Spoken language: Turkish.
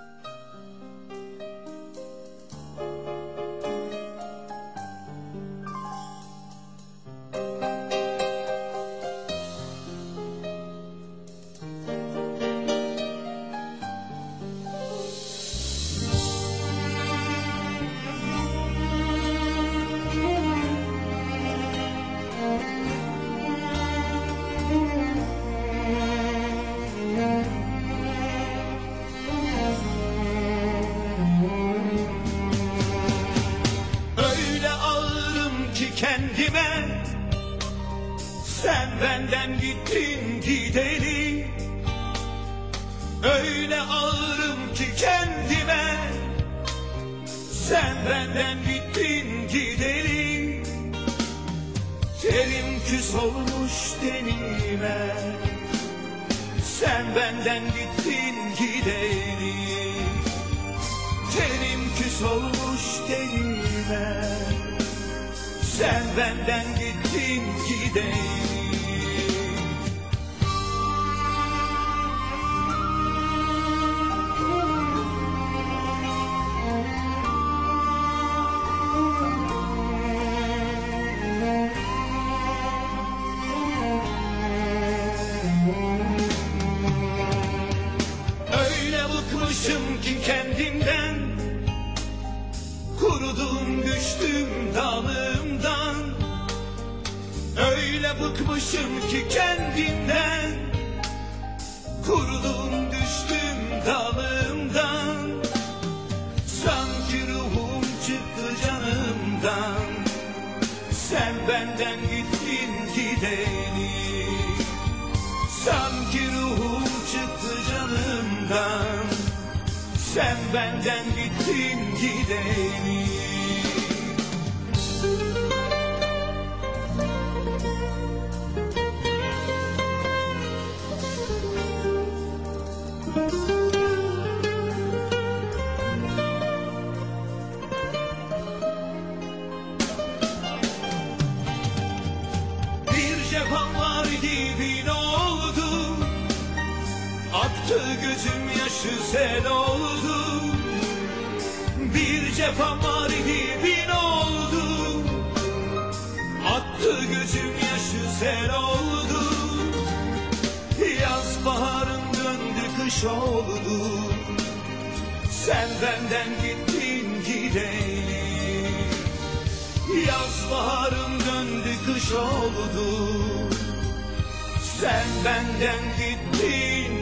Kendime sen benden gittin gideli, öyle ağırım ki kendime sen benden gittin gideli. Terim küs olmuş tenime sen benden gittin gideli. Terim küs olmuş tenime sen benden gittin gideyim. Öyle bıkmışım ki kendimden, kurudum düştüm dalımdan. Öyle bıkmışım ki kendimden, kurudum düştüm dalımdan. Sanki ruhum çıktı canımdan, sen benden gittin gideli. Sanki ruhum çıktı canımdan, sen benden gittin gideli. Bir cefam var idi bin oldu, aktı gözüm yaşı sel oldu. Bir cefam var idi bin oldu, attı gözüm yaşı sel oldu. Yaz baharın döndü kış oldu, sen benden gittin gideli. Yaz baharın döndü kış oldu, sen benden gittin